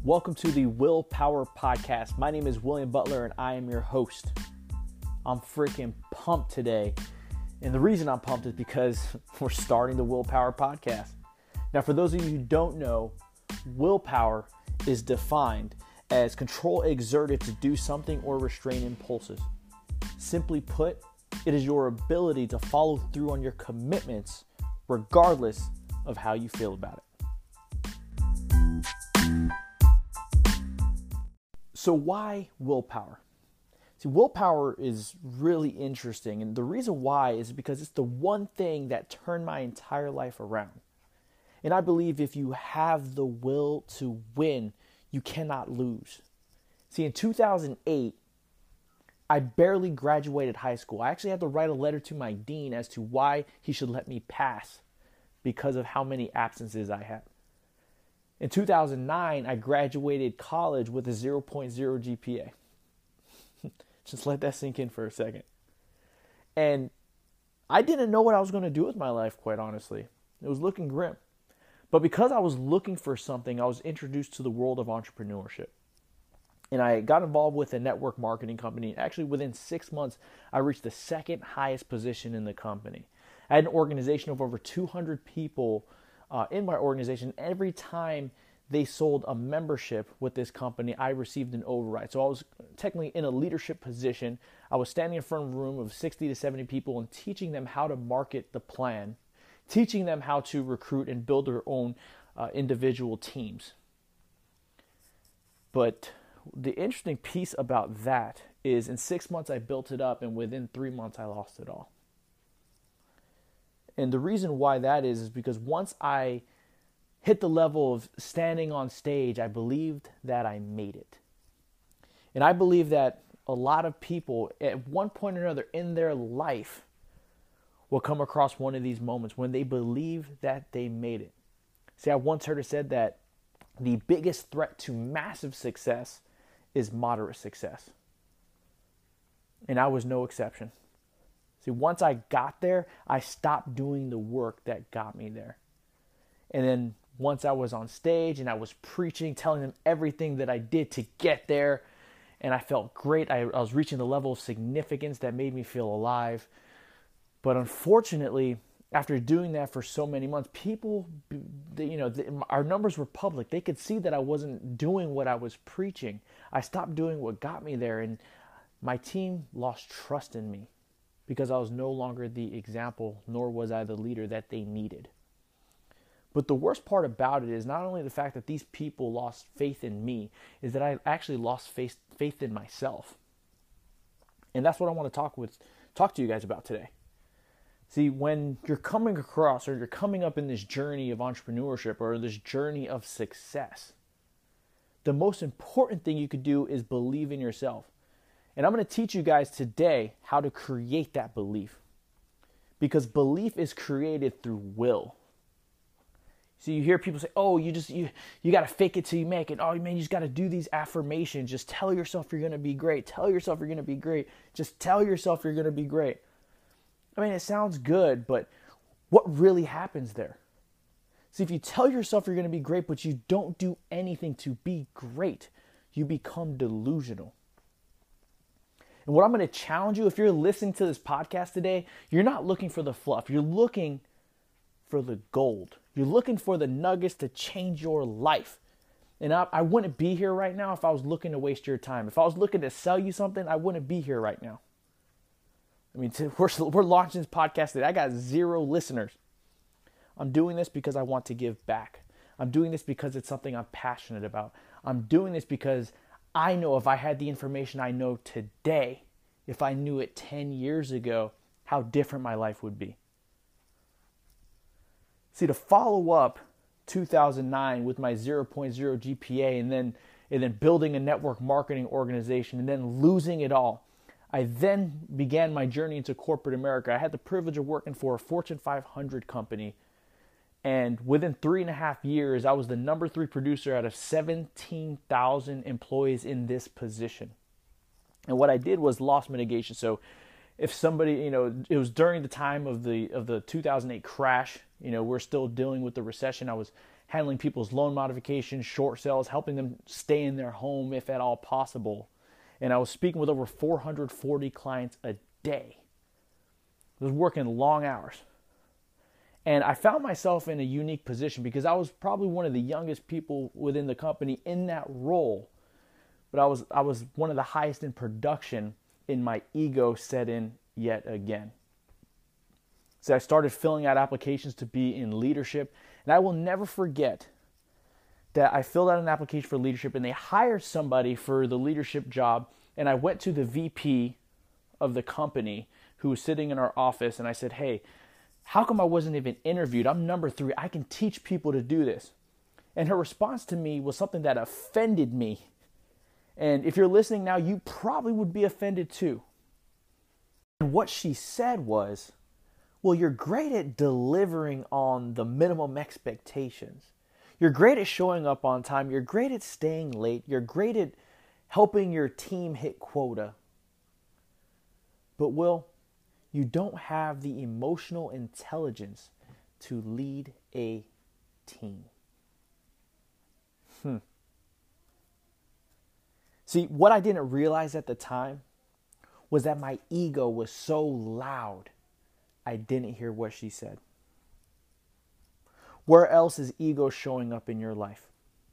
Welcome to the Willpower Podcast. My name is William Butler and I am your host. I'm freaking pumped today. And the reason I'm pumped is because we're starting the Willpower Podcast. Now, for those of you who don't know, willpower is defined as control exerted to do something or restrain impulses. Simply put, it is your ability to follow through on your commitments regardless of how you feel about it. So why willpower? See, willpower is really interesting, and the reason why is because it's the one thing that turned my entire life around. And I believe if you have the will to win, you cannot lose. See, in 2008, I barely graduated high school. I actually had to write a letter to my dean as to why he should let me pass because of how many absences I had. In 2009, I graduated college with a 0.0 GPA. Just let that sink in for a second. And I didn't know what I was going to do with my life, quite honestly. It was looking grim. But because I was looking for something, I was introduced to the world of entrepreneurship. And I got involved with a network marketing company. Actually, within 6 months, I reached the second highest position in the company. I had an organization of over 200 people in my organization. Every time they sold a membership with this company, I received an override. So I was technically in a leadership position. I was standing in front of a room of 60 to 70 people and teaching them how to market the plan, teaching them how to recruit and build their own individual teams. But the interesting piece about that is in 6 months I built it up, and within 3 months I lost it all. And the reason why that is because once I hit the level of standing on stage, I believed that I made it. And I believe that a lot of people at one point or another in their life will come across one of these moments when they believe that they made it. See, I once heard it said that the biggest threat to massive success is moderate success. And I was no exception. See, once I got there, I stopped doing the work that got me there. And then once I was on stage and I was preaching, telling them everything that I did to get there, and I felt great. I was reaching the level of significance that made me feel alive. But unfortunately, after doing that for so many months, people, our numbers were public. They could see that I wasn't doing what I was preaching. I stopped doing what got me there, and my team lost trust in me because I was no longer the example, nor was I the leader that they needed. But the worst part about it is not only the fact that these people lost faith in me, is that I actually lost faith in myself. And that's what I want to talk to you guys about today. See, when you're coming across or you're coming up in this journey of entrepreneurship or this journey of success, the most important thing you could do is believe in yourself. And I'm going to teach you guys today how to create that belief. Because belief is created through will. So you hear people say, oh, you got to fake it till you make it. Oh, man, you just got to do these affirmations. Just tell yourself you're going to be great. Tell yourself you're going to be great. Just tell yourself you're going to be great. I mean, it sounds good, but what really happens there? See, if you tell yourself you're going to be great, but you don't do anything to be great, you become delusional. And what I'm going to challenge you, if you're listening to this podcast today, you're not looking for the fluff. You're looking for the gold. You're looking for the nuggets to change your life. And I wouldn't be here right now if I was looking to waste your time. If I was looking to sell you something, I wouldn't be here right now. I mean, we're launching this podcast today. I got 0 listeners. I'm doing this because I want to give back. I'm doing this because it's something I'm passionate about. I'm doing this because I know if I had the information I know today, if I knew it 10 years ago, how different my life would be. See, to follow up 2009 with my 0.0 GPA and then building a network marketing organization and then losing it all, I then began my journey into corporate America. I had the privilege of working for a Fortune 500 company. And within 3.5 years, I was the number 3 producer out of 17,000 employees in this position. And what I did was loss mitigation. So if somebody, it was during the time of the 2008 crash, we're still dealing with the recession. I was handling people's loan modifications, short sales, helping them stay in their home if at all possible. And I was speaking with over 440 clients a day. I was working long hours. And I found myself in a unique position because I was probably one of the youngest people within the company in that role. But I was one of the highest in production, and my ego set in yet again. So I started filling out applications to be in leadership. And I will never forget that I filled out an application for leadership and they hired somebody for the leadership job. And I went to the VP of the company who was sitting in our office and I said, hey, how come I wasn't even interviewed? I'm number 3. I can teach people to do this. And her response to me was something that offended me. And if you're listening now, you probably would be offended too. And what she said was, well, you're great at delivering on the minimum expectations. You're great at showing up on time. You're great at staying late. You're great at helping your team hit quota. But Will, you don't have the emotional intelligence to lead a team. See, what I didn't realize at the time was that my ego was so loud, I didn't hear what she said. Where else is ego showing up in your life?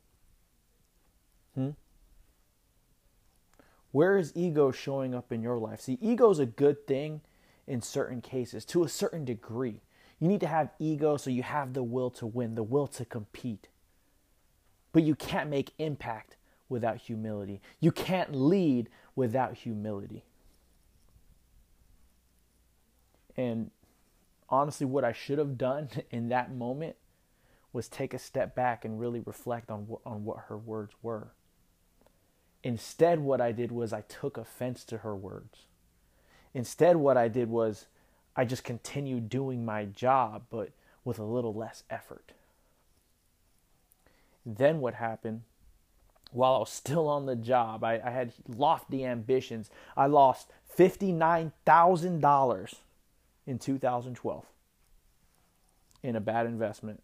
Where is ego showing up in your life? See, ego is a good thing in certain cases, to a certain degree. You need to have ego so you have the will to win, the will to compete. But you can't make impact without humility. You can't lead without humility. And honestly, what I should have done in that moment was take a step back and really reflect on what her words were. Instead, what I did was I took offense to her words. Instead, what I did was I just continued doing my job, but with a little less effort. Then what happened, while I was still on the job, I had lofty ambitions. I lost $59,000 in 2012 in a bad investment.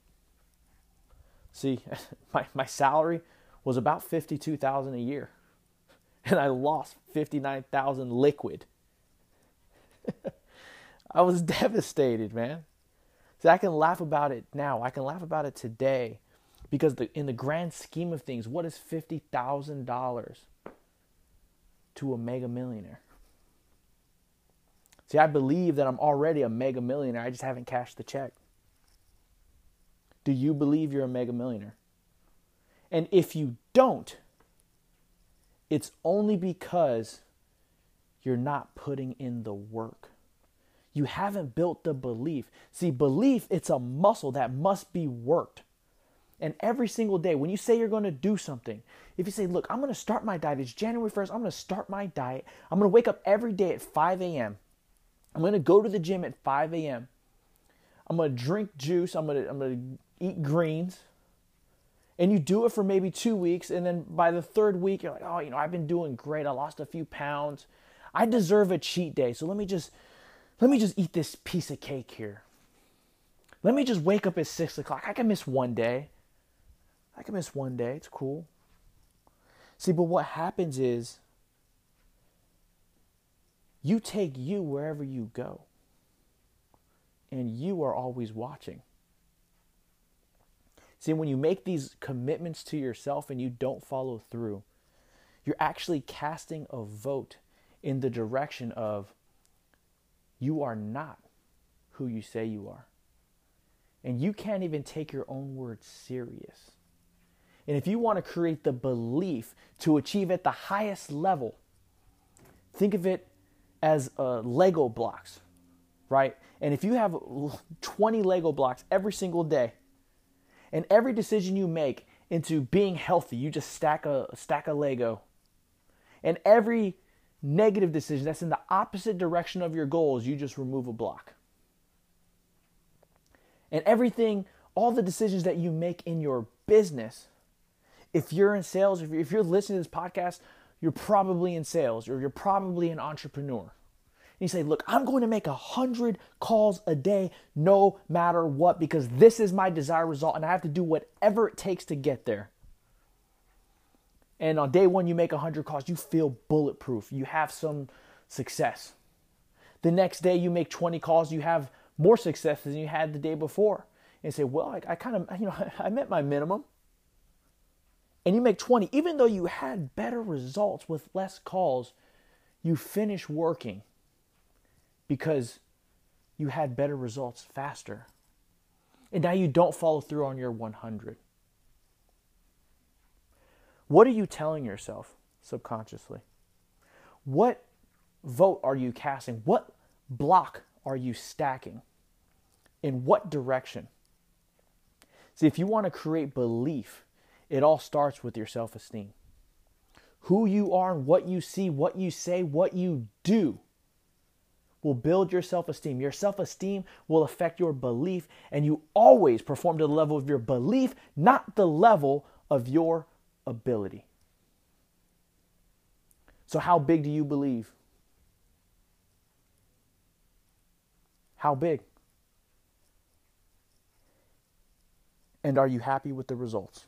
See, my salary was about $52,000 a year, and I lost $59,000 liquid. I was devastated, man. See, I can laugh about it now. I can laugh about it today because in the grand scheme of things, what is $50,000 to a mega millionaire? See, I believe that I'm already a mega millionaire. I just haven't cashed the check. Do you believe you're a mega millionaire? And if you don't, it's only because you're not putting in the work. You haven't built the belief. See, belief, it's a muscle that must be worked. And every single day, when you say you're going to do something, if you say, look, I'm going to start my diet. It's January 1st. I'm going to start my diet. I'm going to wake up every day at 5 a.m. I'm going to go to the gym at 5 a.m. I'm going to drink juice. I'm going to eat greens. And you do it for maybe 2 weeks. And then by the third week, you're like, oh, I've been doing great. I lost a few pounds. I deserve a cheat day. So let me just eat this piece of cake here. Let me just wake up at 6 o'clock. I can miss one day. It's cool. See, but what happens is you take you wherever you go. And you are always watching. See, when you make these commitments to yourself and you don't follow through, you're actually casting a vote in the direction of you are not who you say you are. And you can't even take your own words serious. And if you want to create the belief to achieve at the highest level, think of it as Lego blocks, right? And if you have 20 Lego blocks every single day, and every decision you make into being healthy, you just stack a Lego. And every negative decision that's in the opposite direction of your goals, you just remove a block. And everything, all the decisions that you make in your business, if you're in sales, if you're listening to this podcast, you're probably in sales or you're probably an entrepreneur. you say, look, I'm going to make 100 calls a day no matter what, because this is my desired result and I have to do whatever it takes to get there. And on day one, you make 100 calls, you feel bulletproof. You have some success. The next day, you make 20 calls, you have more success than you had the day before. And you say, well, I kind of, I met my minimum. And you make 20, even though you had better results with less calls, you finish working because you had better results faster. And now you don't follow through on your 100. What are you telling yourself subconsciously? What vote are you casting? What block are you stacking? In what direction? See, if you want to create belief, it all starts with your self-esteem. Who you are and what you see, what you say, what you do will build your self-esteem. Your self-esteem will affect your belief, and you always perform to the level of your belief, not the level of your ability. So how big do you believe? How big? And are you happy with the results?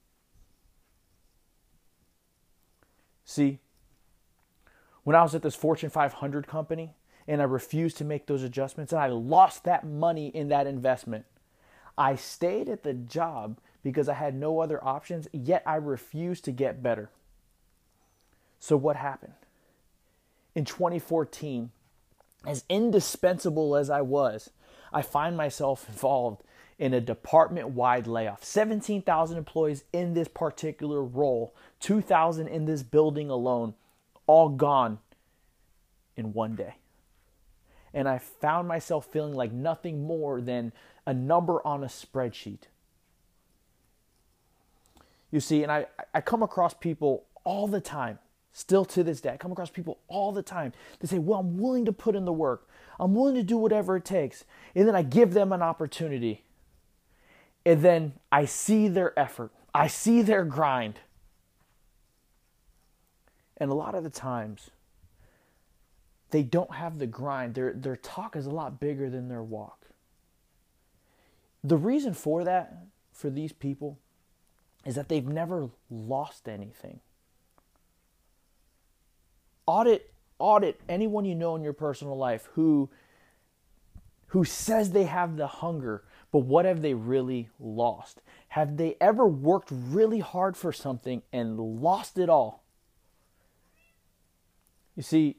See, when I was at this Fortune 500 company and I refused to make those adjustments and I lost that money in that investment, I stayed at the job because I had no other options, yet I refused to get better. So what happened? In 2014, as indispensable as I was, I find myself involved in a department-wide layoff. 17,000 employees in this particular role, 2,000 in this building alone, all gone in one day. And I found myself feeling like nothing more than a number on a spreadsheet. You see, and I come across people all the time, still to this day, I come across people all the time that say, well, I'm willing to put in the work. I'm willing to do whatever it takes. And then I give them an opportunity. And then I see their effort. I see their grind. And a lot of the times, they don't have the grind. Their talk is a lot bigger than their walk. The reason for that, for these people, is that they've never lost anything. Audit anyone you know in your personal life who says they have the hunger, but what have they really lost? Have they ever worked really hard for something and lost it all? You see,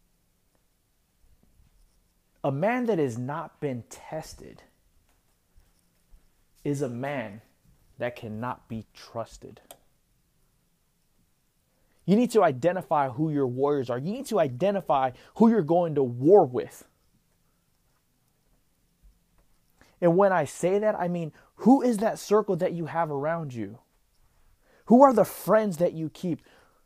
a man that has not been tested is a man that cannot be trusted. You need to identify who your warriors are. You need to identify who you're going to war with. And when I say that, I mean, who is that circle that you have around you? Who are the friends that you keep?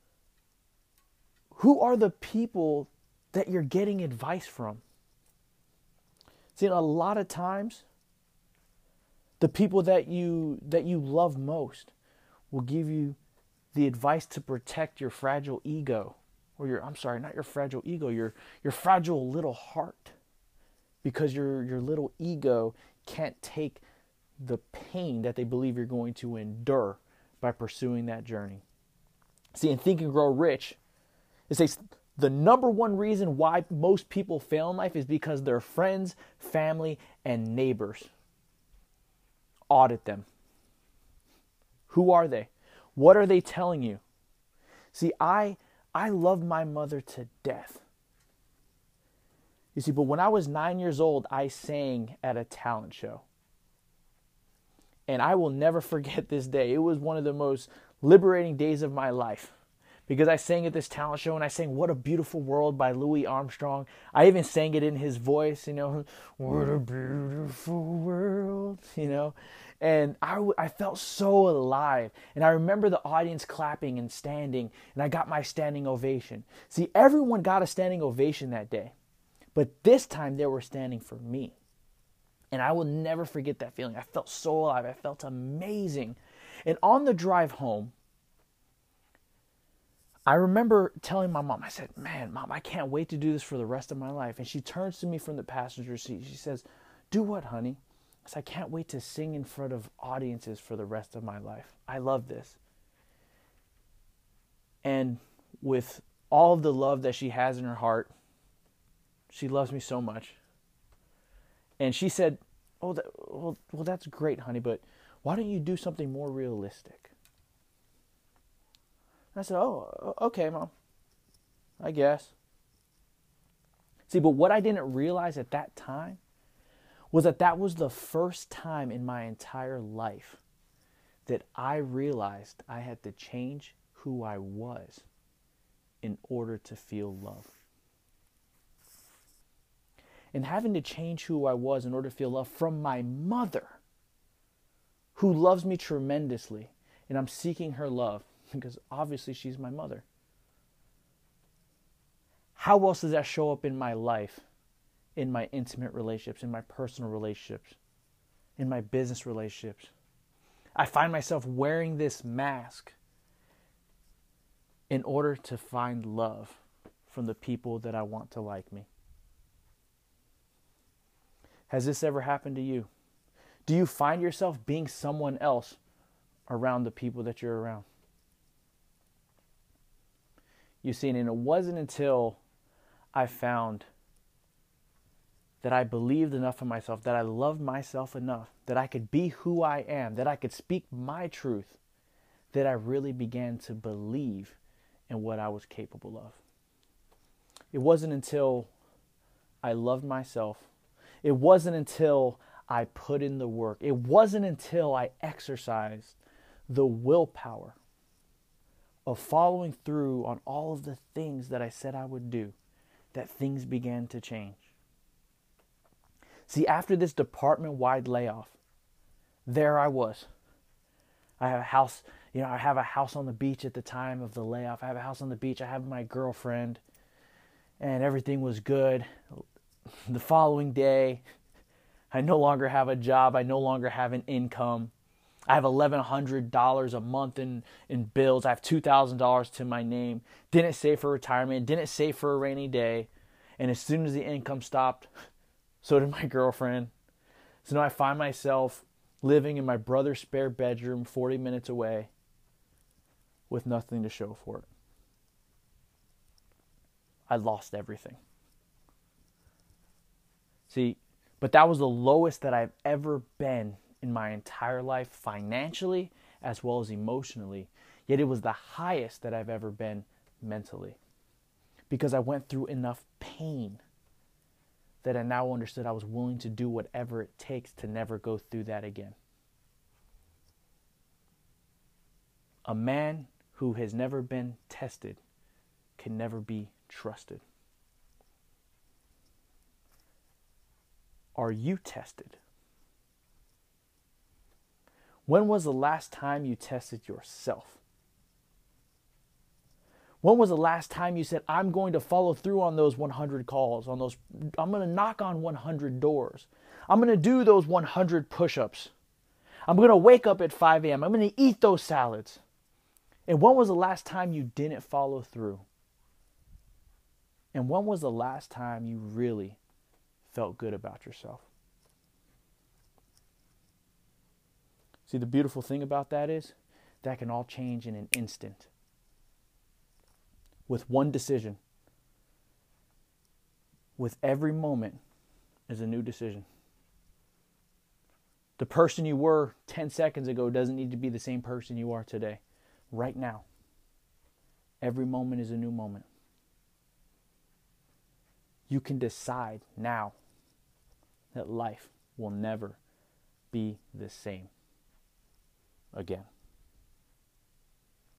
Who are the people that you're getting advice from? See, a lot of times, the people that you love most will give you the advice to protect your fragile ego, or not your fragile ego, your fragile little heart, because your little ego can't take the pain that they believe you're going to endure by pursuing that journey. See, in Think and Grow Rich, it says the number one reason why most people fail in life is because their friends, family, and neighbors. Audit them. Who are they? What are they telling you? See, I love my mother to death. You see, but when I was 9 years old, I sang at a talent show. And I will never forget this day. It was one of the most liberating days of my life. Because I sang at this talent show and I sang What a Beautiful World by Louis Armstrong. I even sang it in his voice, what a beautiful world, And I felt so alive. And I remember the audience clapping and standing, and I got my standing ovation. See, everyone got a standing ovation that day. But this time they were standing for me. And I will never forget that feeling. I felt so alive. I felt amazing. And on the drive home, I remember telling my mom, I said, man, Mom, I can't wait to do this for the rest of my life. And she turns to me from the passenger seat. She says, do what, honey? I said, I can't wait to sing in front of audiences for the rest of my life. I love this. And with all of the love that she has in her heart, she loves me so much. And she said, well, that's great, honey, but why don't you do something more realistic? I said, oh, okay, Mom, I guess. See, but what I didn't realize at that time was that was the first time in my entire life that I realized I had to change who I was in order to feel love. And having to change who I was in order to feel love from my mother, who loves me tremendously, and I'm seeking her love because obviously she's my mother. How else does that show up in my life, in my intimate relationships, in my personal relationships, in my business relationships? I find myself wearing this mask in order to find love from the people that I want to like me. Has this ever happened to you? Do you find yourself being someone else around the people that you're around? You see, and it wasn't until I found that I believed enough in myself, that I loved myself enough, that I could be who I am, that I could speak my truth, that I really began to believe in what I was capable of. It wasn't until I loved myself. It wasn't until I put in the work. It wasn't until I exercised the willpower of following through on all of the things that I said I would do that things began to change. See, after this department-wide layoff, there I was. I have a house, I have a house on the beach at the time of the layoff. I have a house on the beach. I have my girlfriend, and everything was good. The following day, I no longer have a job. I no longer have an income. I have $1,100 a month in bills. I have $2,000 to my name. Didn't save for retirement. Didn't save for a rainy day. And as soon as the income stopped, so did my girlfriend. So now I find myself living in my brother's spare bedroom 40 minutes away with nothing to show for it. I lost everything. See, but that was the lowest that I've ever been in my entire life, financially as well as emotionally. Yet it was the highest that I've ever been mentally, because I went through enough pain that I now understood I was willing to do whatever it takes to never go through that again. A man who has never been tested can never be trusted. Are you tested? When was the last time you tested yourself? When was the last time you said, I'm going to follow through on those 100 calls, I'm going to knock on 100 doors. I'm going to do those 100 push-ups. I'm going to wake up at 5 a.m. I'm going to eat those salads. And when was the last time you didn't follow through? And when was the last time you really felt good about yourself? See, the beautiful thing about that is that can all change in an instant. With one decision. With every moment is a new decision. The person you were 10 seconds ago doesn't need to be the same person you are today. Right now. Every moment is a new moment. You can decide now that life will never be the same again.